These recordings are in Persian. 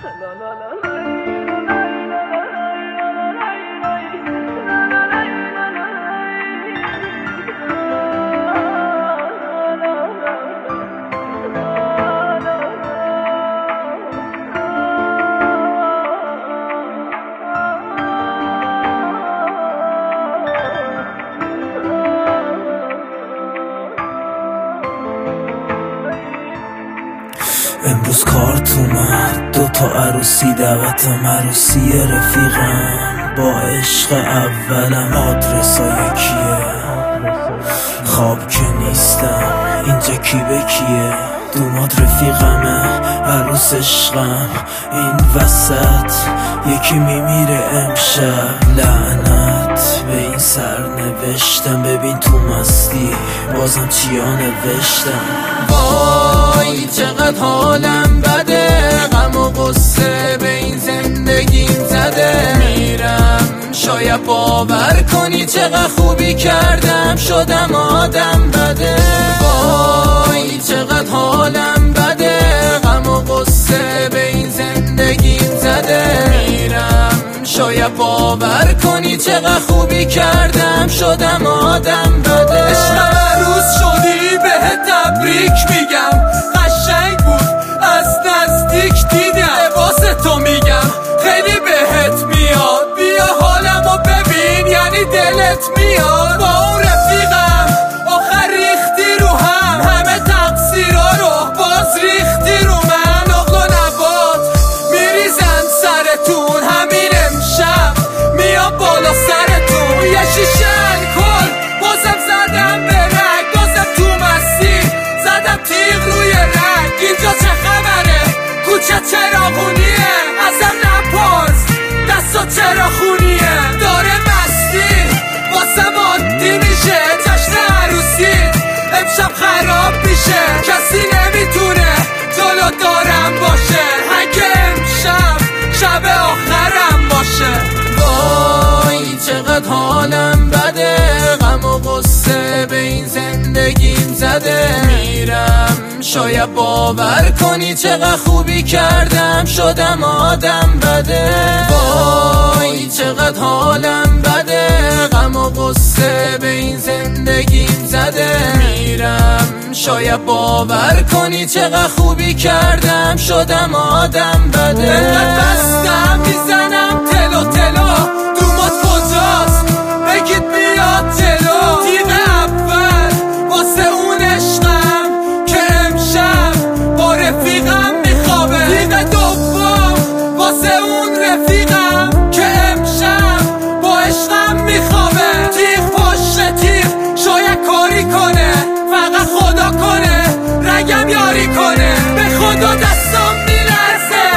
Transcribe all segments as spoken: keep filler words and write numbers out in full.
امروز کارت اومد دو تا عروسی دعوتم عروسی رفیقم با عشق اولم آدرسا یکیه خواب که نیستم اینجا کی به کیه دوماد رفیقمه عروس عشقم این وسط یکی میمیره امشب لعنت به این سر نوشتم ببین تو مستی بازم چیا نوشتم وای چقدر حالم بده غم و غصه به این زندگیم زده میرم شاید باور کنی چقدر خوبی کردم شدم آدم بده وای چقدر حالم بده غم و غصه به این زندگیم زده میرم شاید باور کنی چقدر خوبی کردم شدم آدم بده عشقم عروس شدی بهت تبریک میگم قشنگ بود از نزدیک دیدم واسه تو میگم خیلی بهت میاد بیا حالمو ببین یعنی دلت میاد با اون رفیقم آخر ریختی رو هم همه تقصیرها رو باز ریختی رو من اغل و نبات میریزن سرتون همین امشب میام بالا سرتون یه شیشه الکل بازم زدم به رگ بازم تو مسیر زدم تیغ روی رگ اینجا چه خبره کوچه چراغونیه ازم نپرس دستا چرا خونیه داره مستی واسم عادی میشه جشن عروسی امشب خراب میشه کسی نمیتونه جلو دارم باشه هنگه امشب شب آخرم باشه وای چقدر حالم بده غم و غصه به این زندگیم زده میرم شاید باور کنی چقدر خوبی کردم شدم آدم بده وای چقدر حالم بده غم و غصه به این زندگیم زده میرم شاید باور کنی چقدر خوبی کردم شدم آدم بده انقدر بستم میزنم تلو تلو دومات کجاست بگید بیاد تلو تیغ اول واسه اون عشقم که امشب با رفیقم میخوابه تیغ دوم واسه اون رفیقم که امشب با عشقم میخوابه تیغ پشت تیغ شاید کاری کنه فقط خدا کنه رگم یاری کنه به خدا دستم میرسه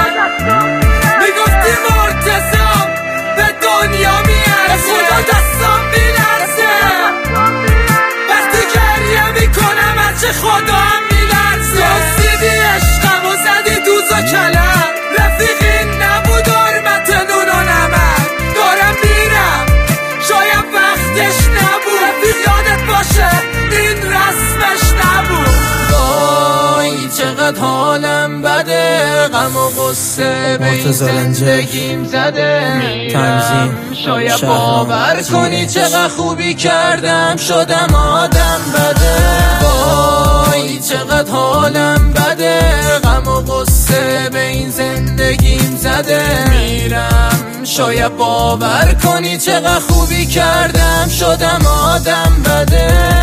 میگفتی مرتضام به دنیا میرسه به خدا دستم میرسه وقتی گریه میکنم از چه خدا هم میرسه رسیدی عشقم و زدی دوز و کلم رفیقی نبود حرمت نون و نمک دارم میرم شاید وقتش نبود رفیق یادت باشه این رسمش نبود وای چقدر حالم بده غم و غصه به این زندگیم زده میرم شاید باور کنی چقدر خوبی کردم شدم آدم بده وای چقدر حالم بده غم و غصه به این زندگیم زده میرم شاید باور کنی چقدر خوبی کردم شدم آدم بده